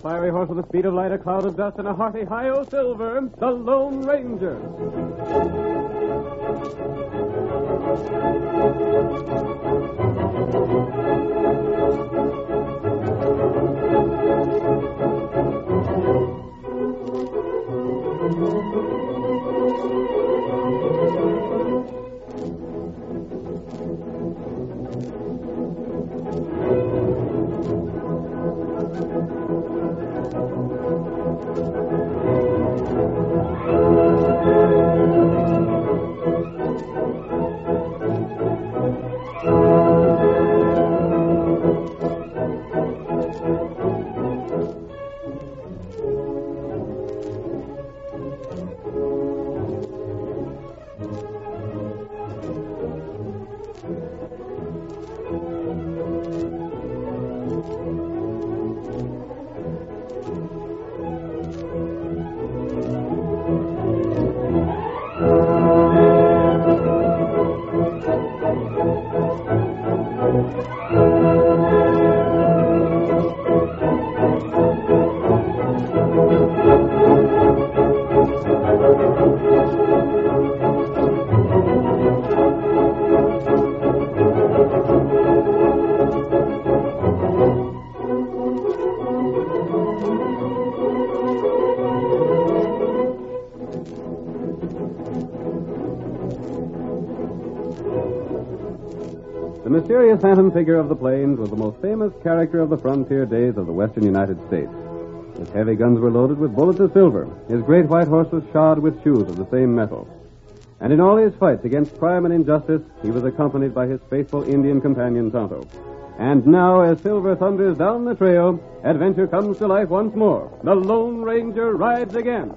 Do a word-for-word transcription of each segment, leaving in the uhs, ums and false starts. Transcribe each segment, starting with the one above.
fiery horse with the speed of light, a cloud of dust, and a hearty hi-yo Silver, the Lone Ranger. The mysterious phantom figure of the plains was the most famous character of the frontier days of the western United States. His heavy guns were loaded with bullets of silver. His great white horse was shod with shoes of the same metal. And in all his fights against crime and injustice, he was accompanied by his faithful Indian companion, Tonto. And now, as Silver thunders down the trail, adventure comes to life once more. The Lone Ranger rides again.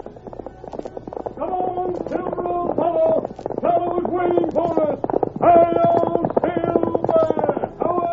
Come on, Silver, old fellow! Fellow's waiting for us! Hi-yo, Silver!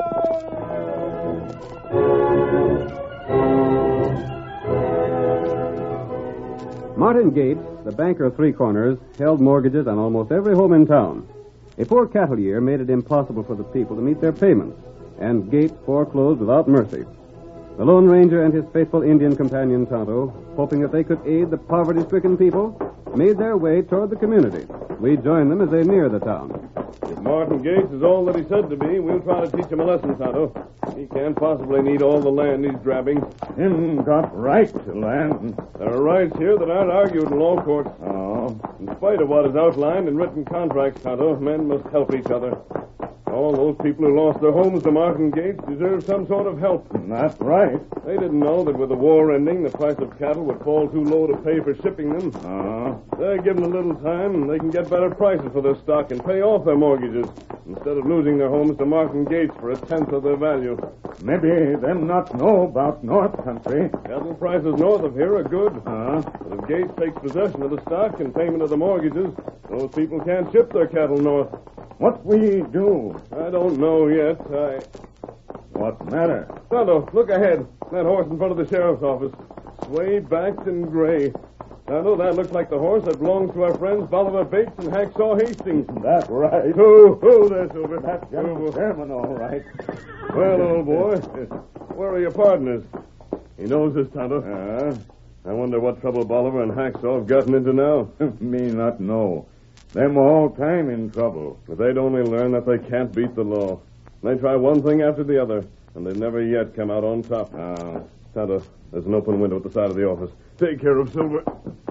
Away! Martin Gates, the banker of Three Corners, held mortgages on almost every home in town. A poor cattle year made it impossible for the people to meet their payments, and Gates foreclosed without mercy. The Lone Ranger and his faithful Indian companion, Tonto, hoping that they could aid the poverty-stricken people, made their way toward the community. We joined them as they near the town. If Martin Gates is all that he said to be, we'll try to teach him a lesson, Tonto. He can't possibly need all the land he's grabbing. Him got rights to land. There are rights here that aren't argued in law courts. Oh. In spite of what is outlined in written contracts, Tonto, men must help each other. All those people who lost their homes to Martin Gates deserve some sort of help. That's right. They didn't know that with the war ending, the price of cattle would fall too low to pay for shipping them. Oh. They're given a little time, and they can get better prices for their stock and pay off their mortgages, instead of losing their homes to Martin Gates for a tenth of their value. Maybe them not know about North Country. Cattle prices north of here are good. Huh? But if Gates takes possession of the stock and payment of the mortgages, those people can't ship their cattle north. What we do? I don't know yet. I... What matter? Tonto, look ahead. That horse in front of the sheriff's office. Sway-backed and gray. Tonto, that looks like the horse that belongs to our friends Bolivar Bates and Hacksaw Hastings. That's right. Ho, ho there, Silver. That's General Sherman, all right. Well, old boy, where are your partners? He knows this, Tonto. Uh, I wonder what trouble Bolivar and Hacksaw have gotten into now. Me not know. Them all time in trouble. If they'd only learn that they can't beat the law. They try one thing after the other, and they've never yet come out on top. Ah. Tonto, there's an open window at the side of the office. Take care of Silver.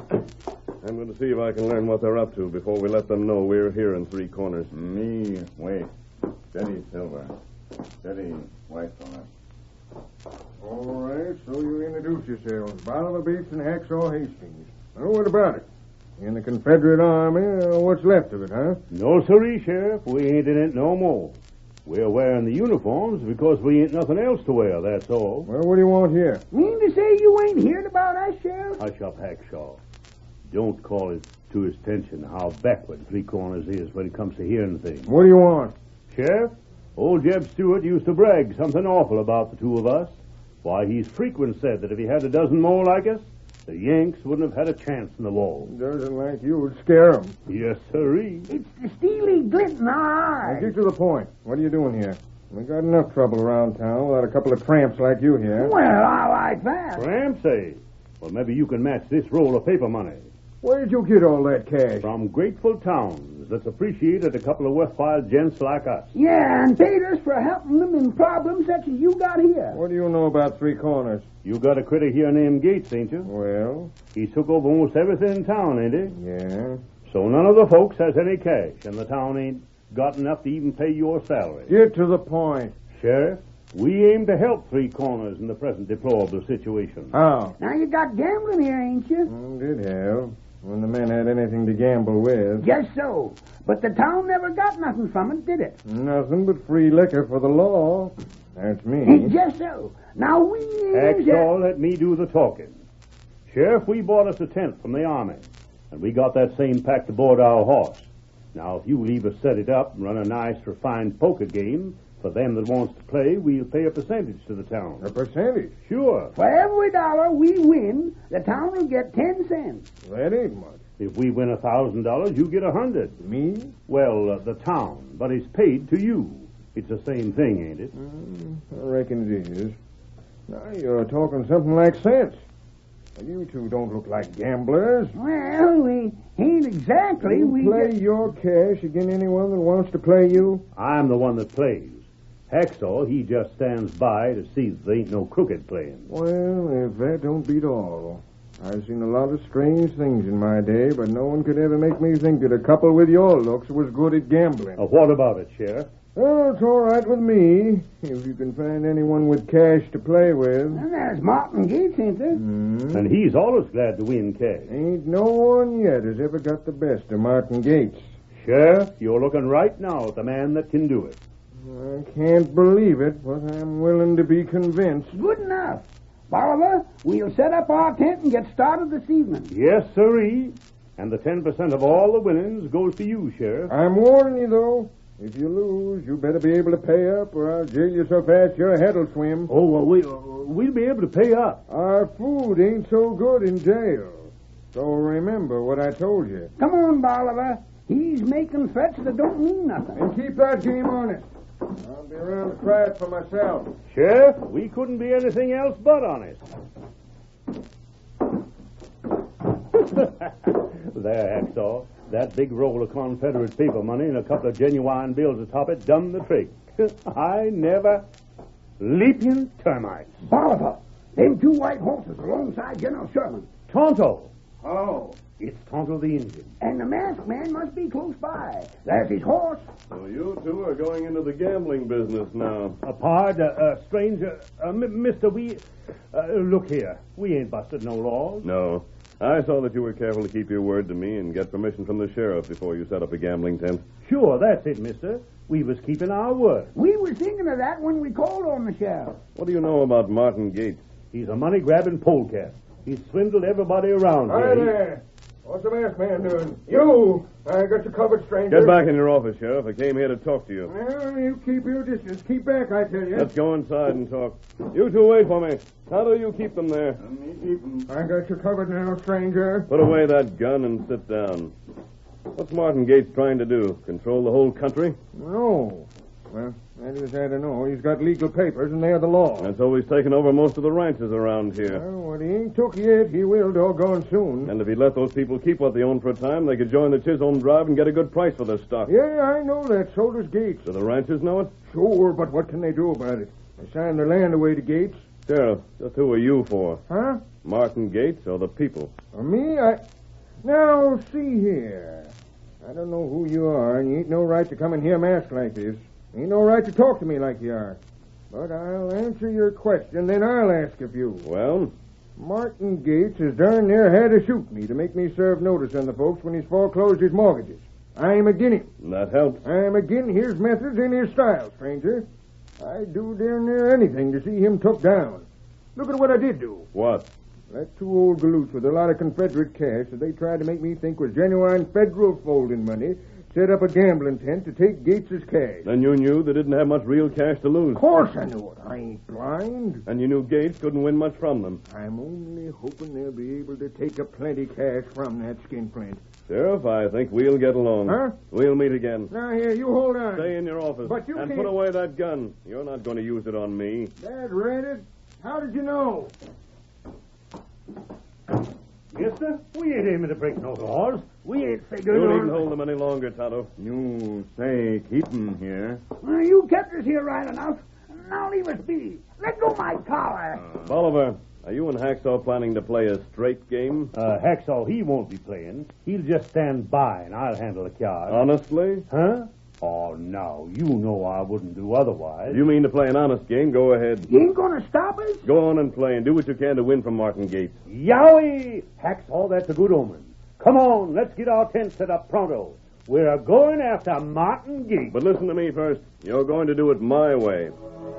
I'm going to see if I can learn what they're up to before we let them know we're here in Three Corners. Me, wait. Steady, Silver. Steady, White on All right, so you introduce yourselves. Bolivar Bates and Hacksaw Hastings. Now, what about it? In the Confederate Army, or what's left of it, huh? No, sirree, Sheriff. We ain't in it no more. We're wearing the uniforms because we ain't nothing else to wear, that's all. Well, what do you want here? Mean to say you ain't hearing about us, Sheriff? Hush up, Hackshaw. Don't call it to his attention how backward Three Corners is when it comes to hearing things. What do you want? Sheriff, old Jeb Stewart used to brag something awful about the two of us. Why, he's frequent said that if he had a dozen more like us, the Yanks wouldn't have had a chance in the war. Doesn't like you would scare 'em. Yes, sirree. It's the steely glint in our Now, eyes. get to the point. What are you doing here? We got enough trouble around town without a couple of tramps like you here. Well, I like that. Tramps, eh? Well, maybe you can match this roll of paper money. Where'd you get all that cash? From grateful towns that's appreciated a couple of worthwhile gents like us. Yeah, and paid us for helping them in problems such as you got here. What do you know about Three Corners? You got a critter here named Gates, ain't you? Well, He took over almost everything in town, ain't he? yeah. So none of the folks has any cash, and the town ain't got enough to even pay your salary. Get to the point. Sheriff, we aim to help Three Corners in the present deplorable situation. How? Now you got gambling here, ain't you? Well, did have. When the men had anything to gamble with. Just so. But the town never got nothing from it, did it? Nothing but free liquor for the law. That's me. Just so. Now we That's ain't... all, let me do the talking. Sheriff, we bought us a tent from the Army, and we got that same packed aboard our horse. Now, if you leave us set it up and run a nice, refined poker game, for them that wants to play, we'll pay a percentage to the town. A percentage? Sure. For every dollar we win, the town will get ten cents. That ain't much. If we win a thousand dollars, you get a hundred. Me? Well, uh, the town, but it's paid to you. It's the same thing, ain't it? Mm, I reckon it is. Now you're talking something like sense. You two don't look like gamblers. Well, we ain't exactly. You we play just- your cash against anyone that wants to play you? I'm the one that plays. Hacksaw, he just stands by to see that there ain't no crooked playing. Well, if that don't beat all. I've seen a lot of strange things in my day, but no one could ever make me think that a couple with your looks was good at gambling. Uh, what about it, Sheriff? Well, it's all right with me, if you can find anyone with cash to play with. And there's Martin Gates, ain't there? Mm. And he's always glad to win cash. Ain't no one yet has ever got the best of Martin Gates. Sheriff, you're looking right now at the man that can do it. I can't believe it, but I'm willing to be convinced. Good enough. Bolivar, we'll set up our tent and get started this evening. Yes, sirree. And the ten percent of all the winnings goes to you, Sheriff. I'm warning you, though. If you lose, you better be able to pay up, or I'll jail you so fast your head'll swim. Oh, well, we, uh, we'll be able to pay up. Our food ain't so good in jail. So remember what I told you. Come on, Bolivar. He's making threats that don't mean nothing. And keep that game honest. I'll be around to try it for myself. Sheriff, we couldn't be anything else but honest. There, Hacksaw. That big roll of Confederate paper money and a couple of genuine bills atop it done the trick. I never... Leaping termites. Bolivar, them two white horses alongside General Sherman. Tonto. Oh. It's Tonto the Indian. And the masked man must be close by. There's his horse. So you two are going into the gambling business now. A pard, uh, uh, stranger, uh, m- mister, we... Uh, look here. We ain't busted no laws. No. I saw that you were careful to keep your word to me and get permission from the sheriff before you set up a gambling tent. Sure, that's it, mister. We was keeping our word. We was thinking of that when we called on the sheriff. What do you know about Martin Gates? He's a money-grabbing polecat. He's swindled everybody around Hi here. there. What's the masked man doing? You! I got you covered, stranger. Get back in your office, Sheriff. I came here to talk to you. Well, you keep your distance. Keep back, I tell you. Let's go inside and talk. You two wait for me. How do you keep them there? I got you covered now, stranger. Put away that gun and sit down. What's Martin Gates trying to do? Control the whole country? No. Well, that is, I don't know. He's got legal papers, and they're the law. And so he's taken over most of the ranches around here. Well, what he ain't took yet, he will doggone soon. And if he let those people keep what they own for a time, they could join the Chisholm Drive and get a good price for their stock. Yeah, I know that. So does Gates. Do the ranchers know it? Sure, but what can they do about it? They signed their land away to Gates. Sheriff, just who are you for? Huh? Martin Gates or the people? For me, I... Now, see here. I don't know who you are, and you ain't no right to come in here masked like this. Ain't no right to talk to me like you are. But I'll answer your question, then I'll ask a few. Well? Martin Gates has darn near had to shoot me to make me serve notice on the folks when he's foreclosed his mortgages. I'm agin him. That helps. I'm agin his methods and his style, stranger. I'd do darn near anything to see him took down. Look at what I did do. What? That two old galoots with a lot of Confederate cash that they tried to make me think was genuine federal folding money set up a gambling tent to take Gates's cash. Then you knew they didn't have much real cash to lose. Of course I knew it. I ain't blind. And you knew Gates couldn't win much from them. I'm only hoping they'll be able to take a plenty cash from that skinflint. Sheriff, I think we'll get along. Huh? We'll meet again. Now, here, you hold on. Stay in your office. But you and can't- put away that gun. You're not going to use it on me. Dad read it. How did you know? Mister, we ain't aiming to break no laws. We ain't You figuring needn't on... hold them any longer, Tonto. You say keep 'em here. Well, you kept us here right enough. Now leave us be. Let go my collar. Bolivar, are you and Hacksaw planning to play a straight game? Uh, Hacksaw, he won't be playing. He'll just stand by, and I'll handle the cards. Honestly? Huh? Oh, now, you know I wouldn't do otherwise. If you mean to play an honest game, go ahead. You ain't gonna stop us? Go on and play and do what you can to win from Martin Gates. Yowie! Hacksaw, that's a good omen. Come on, let's get our tent set up pronto. We're going after Martin Gates. But listen to me first. You're going to do it my way.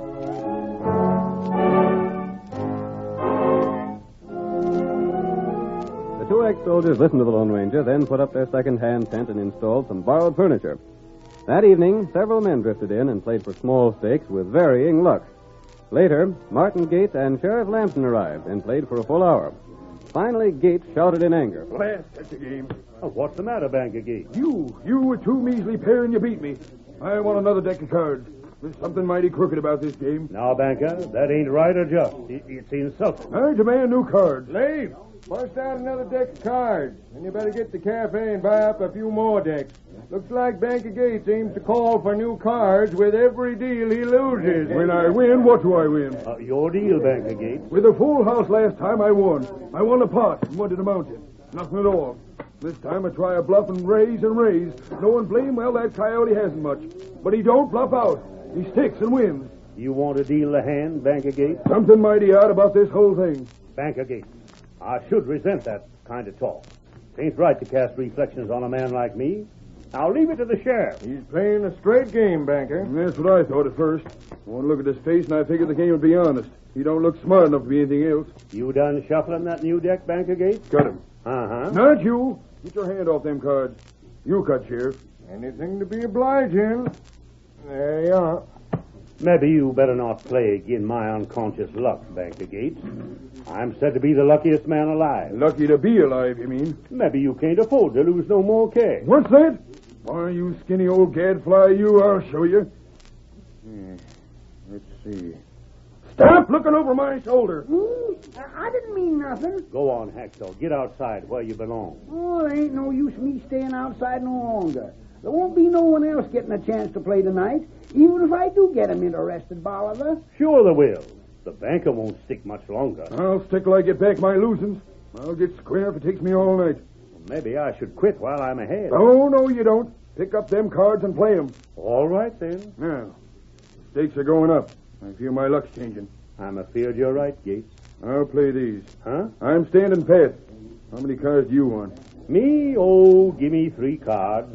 The two ex-soldiers listened to the Lone Ranger, then put up their second-hand tent and installed some borrowed furniture. That evening, several men drifted in and played for small stakes with varying luck. Later, Martin Gates and Sheriff Lampton arrived and played for a full hour. Finally, Gates shouted in anger. Last at the game. Oh, what's the matter, Banker Gates? You, you were too measly pair and you beat me. I want another deck of cards. There's something mighty crooked about this game. Now, Banker, that ain't right or just. It, it's insulting. I demand new cards. Leave. Bust out another deck of cards. And you better get to the cafe and buy up a few more decks. Looks like Banker Gates aims to call for new cards with every deal he loses. When I win, what do I win? Uh, your deal, Banker Gates. With a full house last time, I won. I won a pot and wanted to mount it. Nothing at all. This time I try a bluff and raise and raise. No one blame, well, that coyote hasn't much. But he don't bluff out. He sticks and wins. You want to deal the hand, Banker Gates? Something mighty odd about this whole thing. Banker Gates, I should resent that kind of talk. It ain't right to cast reflections on a man like me. Now leave it to the sheriff. He's playing a straight game, Banker. And that's what I thought at first. I want to look at his face, and I figured the game would be honest. He don't look smart enough to be anything else. You done shuffling that new deck, Banker Gates? Cut him. Uh-huh. Not you. Get your hand off them cards. You cut, Sheriff. Anything to be obliging. There you are. Maybe you better not play again my unconscious luck, Banker Gates. I'm said to be the luckiest man alive. Lucky to be alive, you mean? Maybe you can't afford to lose no more cash. What's that? Why, you skinny old gadfly, you, I'll show you. Hmm. Let's see. Stop looking over my shoulder. Hmm? I didn't mean nothing. Go on, Hacksaw. Get outside where you belong. Oh, there ain't no use me staying outside no longer. There won't be no one else getting a chance to play tonight, even if I do get him interested, Bolivar. Sure there will. The banker won't stick much longer. I'll stick till I get back my losings. I'll get square if it takes me all night. Maybe I should quit while I'm ahead. Oh, no, you don't. Pick up them cards and play 'em. All right, then. Now, the stakes are going up. I feel my luck's changing. I'm afeard you're right, Gates. I'll play these. Huh? I'm standing pat. How many cards do you want? Me? Oh, give me three cards.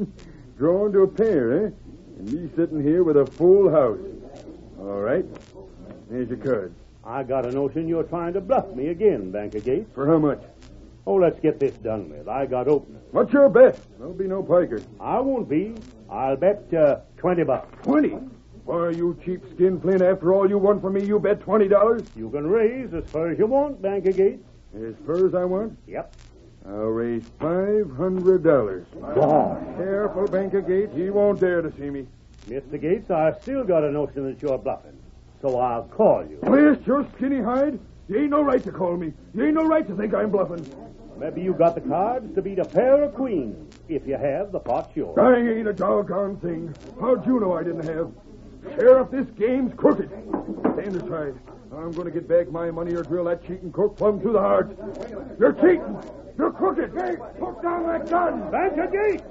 Drawn to a pair, eh? And me sitting here with a full house. All right. Here's your cards. I got a notion you're trying to bluff me again, Banker Gates. For how much? Oh, let's get this done with. I got openers. What's your bet? There'll be no piker. I won't be. I'll bet uh, twenty bucks. Twenty? Why, you cheap skin Flint, after all you won from me, you bet twenty dollars? You can raise as far as you want, Banker Gates. As far as I want? Yep. I'll raise five hundred dollars. Careful, Banker Gates. He won't dare to see me. Mister Gates, I've still got a notion that you're bluffing. So I'll call you. Blast your skinny hide. You ain't no right to call me. You ain't no right to think I'm bluffing. Maybe you got the cards to beat a pair of queens. If you have, the pot's yours. I ain't a doggone thing. How'd you know I didn't have? Sheriff, this game's crooked. Stand aside. I'm going to get back my money or drill that cheating cook plumb through the heart. You're cheating. You're crooked. Hey, put down that gun. Banker Gates!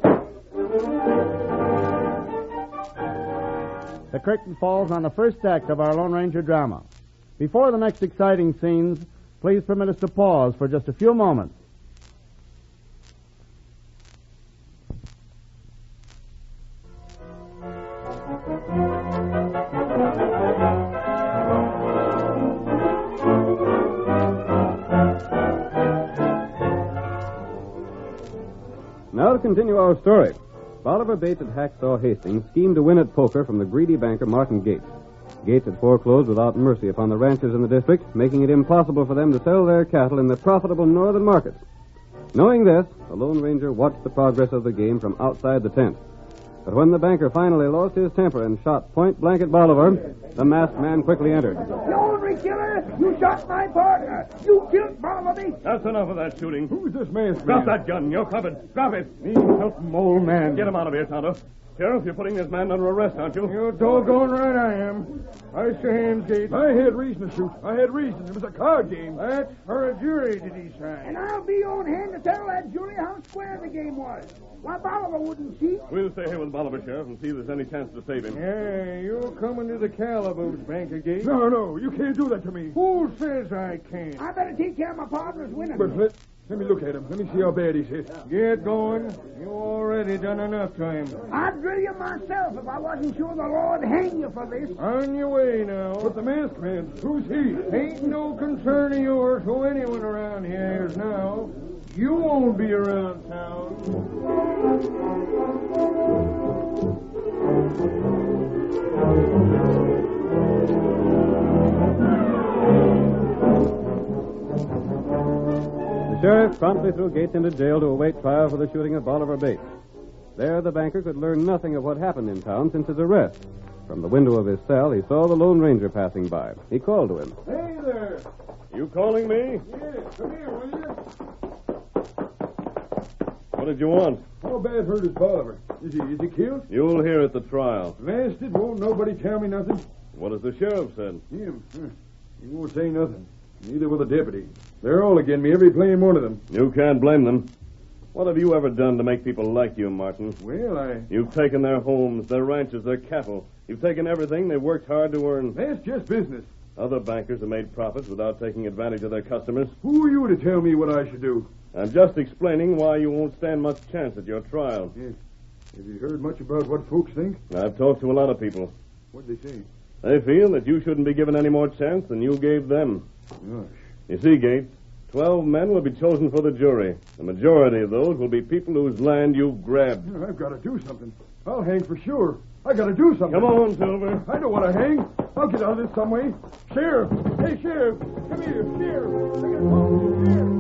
The curtain falls on the first act of our Lone Ranger drama. Before the next exciting scenes, please permit us to pause for just a few moments. Now to continue our story. Bolivar Bates at Hacksaw Hastings schemed to win at poker from the greedy banker Martin Gates. Gates had foreclosed without mercy upon the ranchers in the district, making it impossible for them to sell their cattle in the profitable northern markets. Knowing this, the Lone Ranger watched the progress of the game from outside the tent. But when the banker finally lost his temper and shot point blank at Bolivar, the masked man quickly entered. You ornery killer! You shot my partner! You killed Bolivar Bates! That's enough of that shooting. Who's this man? Drop that gun. You're covered. Drop it. Me help him, old man. Get him out of here, Tonto. Sheriff, you're putting this man under arrest, aren't you? You're doggone right I am. Ice your hands, Gates. I had reason to shoot. I had reason. It was a card game. That's for a jury to decide. And I'll be on hand to tell that jury how square the game was. Why, Bolivar wouldn't cheat. We'll stay here with Bolivar, Sheriff, and see if there's any chance to save him. Yeah, you're coming to the calaboose, Banker Gates. No, no, you can't do that to me. Who says I can't? I better take care of my partner's winning. But let, let me look at him. Let me see how bad he's hit. Get going. You already done enough to him. I'd drill you myself if I wasn't sure the Lord'd hang you for this. On your way now. But the masked man, who's he? Ain't no concern of yours who anyone around here is now. You won't be around town. The sheriff promptly threw Gates into jail to await trial for the shooting of Bolivar Bates. There, the banker could learn nothing of what happened in town since his arrest. From the window of his cell, he saw the Lone Ranger passing by. He called to him. Hey there. You calling me? Yes, come here, will you? What did you want? How bad hurt is Bolivar? Is he, is he killed? You'll hear at the trial. Lasted? Won't nobody tell me nothing? What has the sheriff said? Him? Huh. He won't say nothing. Neither will the deputy. They're all against me, every plain one of them. You can't blame them. What have you ever done to make people like you, Martin? Well, I... You've taken their homes, their ranches, their cattle. You've taken everything they've worked hard to earn. That's just business. Other bankers have made profits without taking advantage of their customers. Who are you to tell me what I should do? I'm just explaining why you won't stand much chance at your trial. Yes. Have you heard much about what folks think? I've talked to a lot of people. What'd they say? They feel that you shouldn't be given any more chance than you gave them. Gosh. You see, Gates, twelve men will be chosen for the jury. The majority of those will be people whose land you've grabbed. You know, I've got to do something. I'll hang for sure. I got to do something. Come on, Silver. I don't want to hang. I'll get out of this some way. Sheriff! Hey, Sheriff! Come here, Sheriff! I got to talk to you, Sheriff!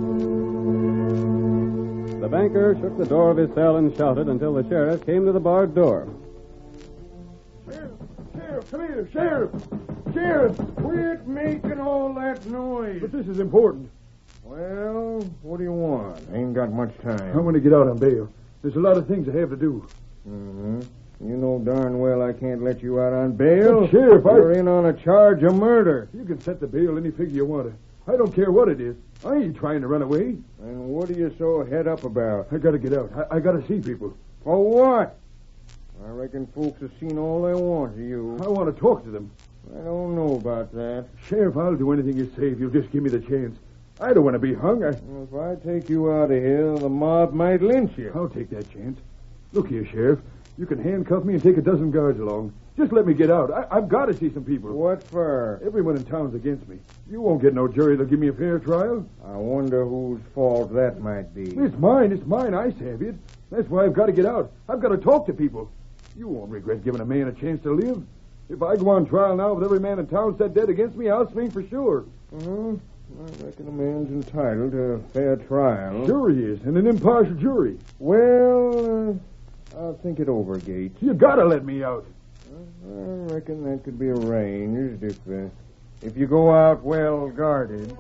The banker shook the door of his cell and shouted until the sheriff came to the barred door. Sheriff! Sheriff! Come here, Sheriff! Sheriff! Quit making all that noise. But this is important. Well, what do you want? Ain't got much time. I want to get out on bail. There's a lot of things I have to do. Mm-hmm. You know darn well I can't let you out on bail. But, Sheriff, I... You're in on a charge of murder. You can set the bail any figure you want to. I don't care what it is. I ain't trying to run away. And what are you so head up about? I got to get out. I, I got to see people. For what? I reckon folks have seen all they want of you. I want to talk to them. I don't know about that. Sheriff, I'll do anything you say if you'll just give me the chance. I don't want to be hung. I... If I take you out of here, the mob might lynch you. I'll take that chance. Look here, Sheriff. You can handcuff me and take a dozen guards along. Just let me get out. I, I've got to see some people. What for? Everyone in town's against me. You won't get no jury that'll give me a fair trial. I wonder whose fault that might be. It's mine. It's mine. I savvy it. That's why I've got to get out. I've got to talk to people. You won't regret giving a man a chance to live. If I go on trial now with every man in town set dead against me, I'll swing for sure. Mm-hmm. I reckon a man's entitled to a fair trial. Sure he is, and an impartial jury. Well, uh, I'll think it over, Gates. You gotta let me out. I reckon that could be arranged if, uh, if you go out well guarded.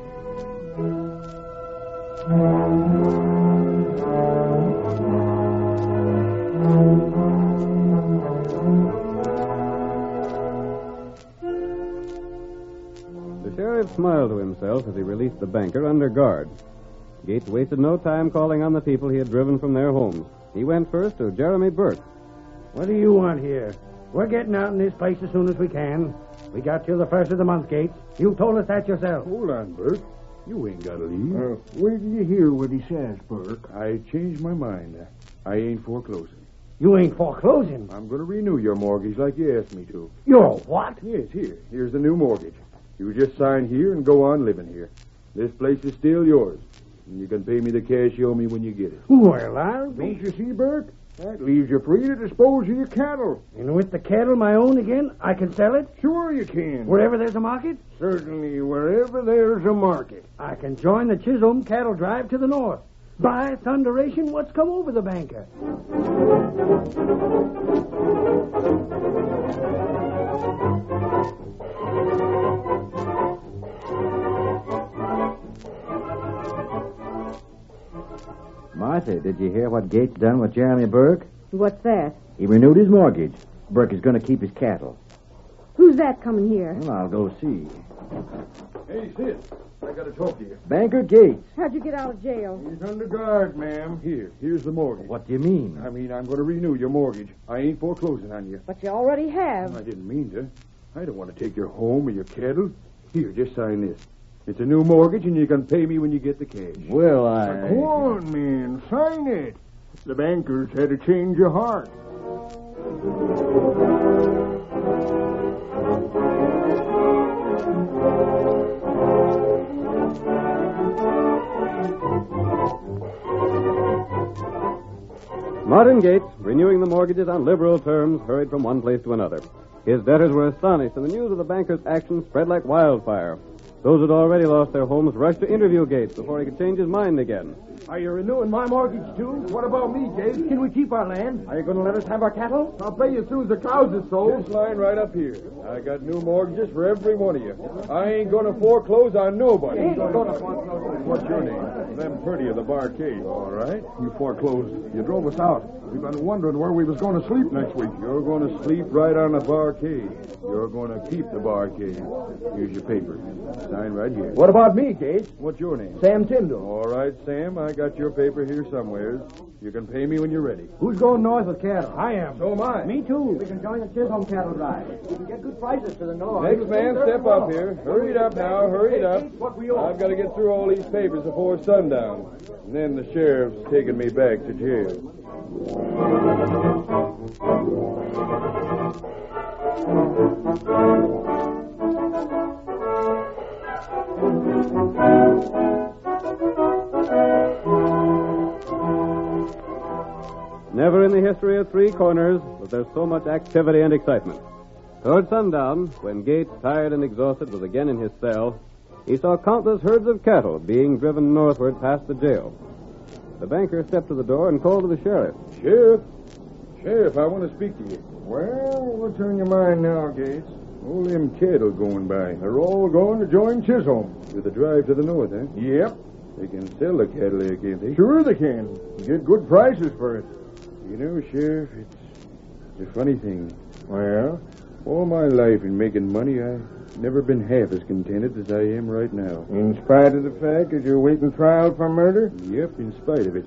The sheriff smiled to himself as he released the banker under guard. Gates wasted no time calling on the people he had driven from their homes. He went first to Jeremy Burke. What do you want here? We're getting out in this place as soon as we can. We got till the first of the month, Gates. You told us that yourself. Hold on, Burke. You ain't got to leave. Uh, where did you hear what he says, Burke? I changed my mind. I ain't foreclosing. You ain't foreclosing. I'm going to renew your mortgage like you asked me to. You're what? Yes, here. Here's the new mortgage. You just sign here and go on living here. This place is still yours. And you can pay me the cash you owe me when you get it. Well, I'll Don't you see, Burke? That leaves you free to dispose of your cattle. And with the cattle my own again, I can sell it? Sure you can. Wherever there's a market? Certainly, wherever there's a market. I can join the Chisholm cattle drive to the north. By thunderation, what's come over the banker? Martha, did you hear what Gates done with Jeremy Burke? What's that? He renewed his mortgage. Burke is going to keep his cattle. Who's that coming here? Well, I'll go see. Hey, Sid, I got to talk to you. Banker Gates. How'd you get out of jail? He's under guard, ma'am. Here, here's the mortgage. What do you mean? I mean, I'm going to renew your mortgage. I ain't foreclosing on you. But you already have. I didn't mean to. I don't want to take your home or your cattle. Here, just sign this. It's a new mortgage, and you can pay me when you get the cash. Well, I... Now, go on, man. Sign it. The bankers had a change of heart. Martin Gates, renewing the mortgages on liberal terms, hurried from one place to another. His debtors were astonished, and the news of the banker's action spread like wildfire. Those who had already lost their homes rushed to interview Gates before he could change his mind again. Are you renewing my mortgage, too? What about me, Gates? Can we keep our land? Are you going to let us have our cattle? I'll pay you as soon as the cows are sold. This line right up here. I got new mortgages for every one of you. I ain't going to foreclose on nobody. Ain't going to foreclose. What's your name? Lem Purdy of the Barcade. All right. You foreclosed. You drove us out. We've been wondering where we was going to sleep next week. You're going to sleep right on the Barcade. You're going to keep the Barcade. Here's your paper. Sign right here. What about me, Gates? What's your name? Sam Tyndall. All right, Sam. I got your paper here somewhere. You can pay me when you're ready. Who's going north with cattle? I am. So am I. Me, too. We can join the Chisholm cattle drive. We can get good prices to the north. Next man, step up here. Hurry it up now. Hurry it up. What we owe. I've got to get through all these papers before sundown. And then the sheriff's taking me back to jail. Never in the history of Three Corners was there so much activity and excitement. Toward sundown, when Gates, tired and exhausted, was again in his cell, he saw countless herds of cattle being driven northward past the jail. The banker stepped to the door and called to the sheriff. Sheriff? Sheriff, I want to speak to you. Well, what's on your mind now, Gates? All them cattle going by. They're all going to join Chisholm. To the drive to the north, eh? Yep. They can sell the cattle there, can't they? Sure they can. Get good prices for it. You know, Sheriff, it's, it's a funny thing. Well? All my life in making money, I've never been half as contented as I am right now. In spite of the fact that you're waiting trial for murder? Yep, in spite of it.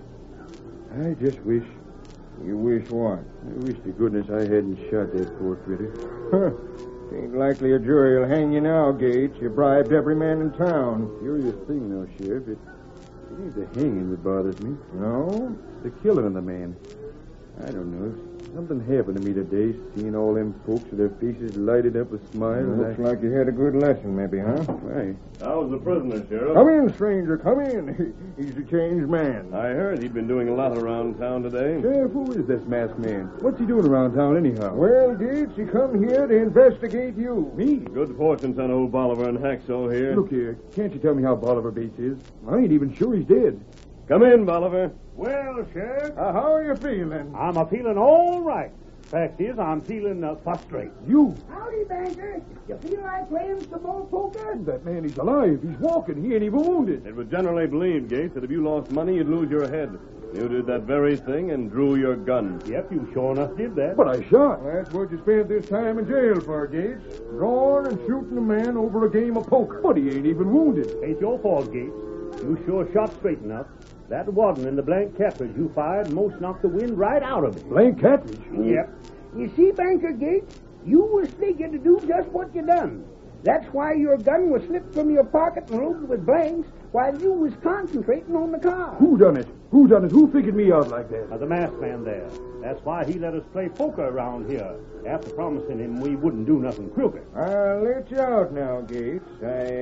I just wish... You wish what? I wish to goodness I hadn't shot that poor critter. Huh. Ain't likely a jury will hang you now, Gates. You bribed every man in town. Curious thing, though, Sheriff. It, it ain't the hanging that bothers me. No? It's the killing of the man. I don't know. Something happened to me today, seeing all them folks with their faces lighted up with smiles. Looks I... like you had a good lesson, maybe, huh? Right. How's the prisoner, Sheriff? Come in, stranger, come in. He's a changed man. I heard he'd been doing a lot around town today. Sheriff, who is this masked man? What's he doing around town anyhow? Well, Gates, he come here to investigate you. Me? Good fortune on old Bolivar and Hacksaw here. Look here, can't you tell me how Bolivar Bates is? I ain't even sure he's dead. Come in, Bolivar. Well, Sheriff, uh, how are you feeling? I'm a feeling all right. Fact is, I'm feeling uh, frustrated. You? Howdy, banker. You feel like playing some more poker? That man, he's alive. He's walking. He ain't even wounded. It was generally believed, Gates, that if you lost money, you'd lose your head. You did that very thing and drew your gun. Yep, you sure enough did that. But I shot. That's what you spent this time in jail for, Gates. Drawing and shooting a man over a game of poker. But he ain't even wounded. Ain't your fault, Gates. You sure shot straight enough. That wasn't in the blank cartridge you fired most knocked the wind right out of it. Blank cartridge? Yep. You see, Banker Gates, you was thinking to do just what you done. That's why your gun was slipped from your pocket and loaded with blanks while you was concentrating on the car. Who done it? Who done it? Who figured me out like that? Uh, the masked man there. That's why he let us play poker around here, after promising him we wouldn't do nothing crooked. I'll let you out now, Gates. I, uh,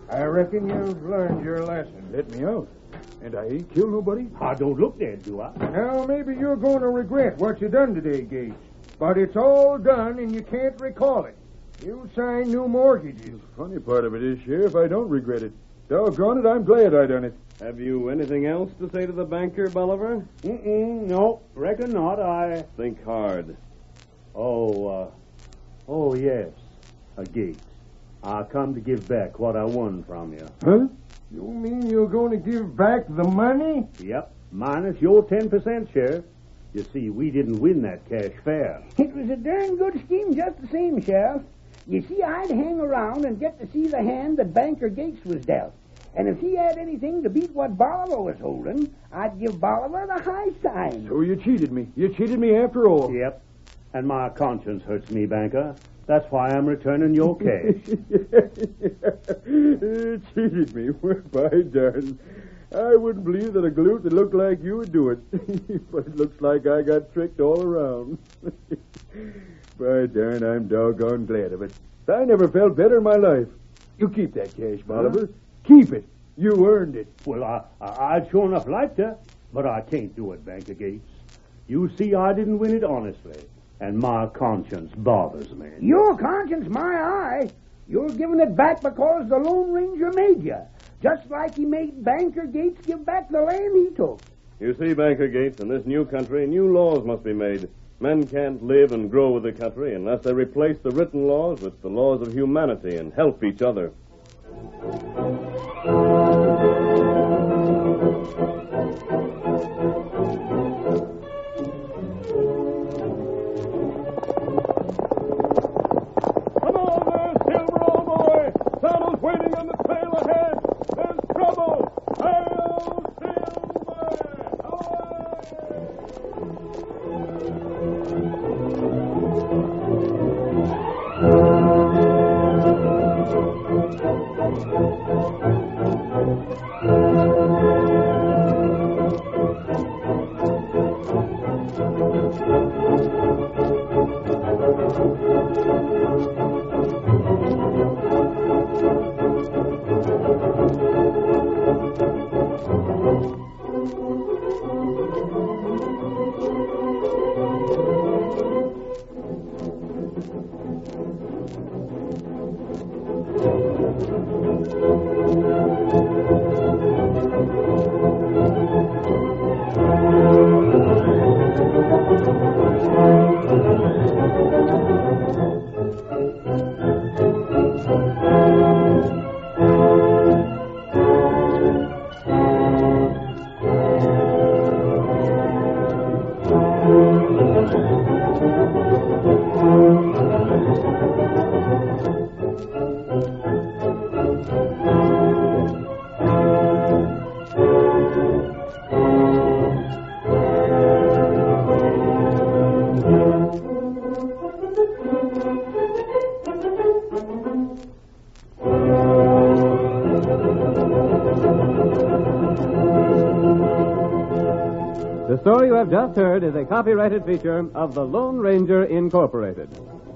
I reckon you've learned your lesson. Let me out. And I ain't killed nobody? I don't look dead, do I? Now, maybe you're going to regret what you done today, Gates. But it's all done, and you can't recall it. You signed new mortgages. The funny part of it is, Sheriff, I don't regret it. Doggone it, I'm glad I done it. Have you anything else to say to the banker, Bolivar? Mm-mm, no, reckon not. I... Think hard. Oh, uh... Oh, yes. A Gates. I come to give back what I won from you. Huh? You mean you're going to give back the money? Yep, minus your ten percent, Sheriff. You see, we didn't win that cash fair. It was a darn good scheme just the same, Sheriff. You see, I'd hang around and get to see the hand that Banker Gates was dealt. And if he had anything to beat what Bolivar was holding, I'd give Bolivar the high sign. So you cheated me. You cheated me after all. Yep, and my conscience hurts me, Banker. That's why I'm returning your cash. You cheated me. Well, by darn. I wouldn't believe that a galoot that looked like you would do it. But it looks like I got tricked all around. By darn, I'm doggone glad of it. I never felt better in my life. You keep that cash, Bolivar. Huh? Keep it. You earned it. Well, I, I, I'd sure enough like to, but I can't do it, Banker Gates. You see, I didn't win it honestly, and my conscience bothers me. Your conscience, my eye. You're giving it back because the Lone Ranger made you, just like he made Banker Gates give back the land he took. You see, Banker Gates, in this new country, new laws must be made. Men can't live and grow with the country unless they replace the written laws with the laws of humanity and help each other. Come on there, Silver, old boy. Saddle's waiting on the trail ahead. There's trouble. Hail, Silver! The story you have just heard is a copyrighted feature of the Lone Ranger Incorporated.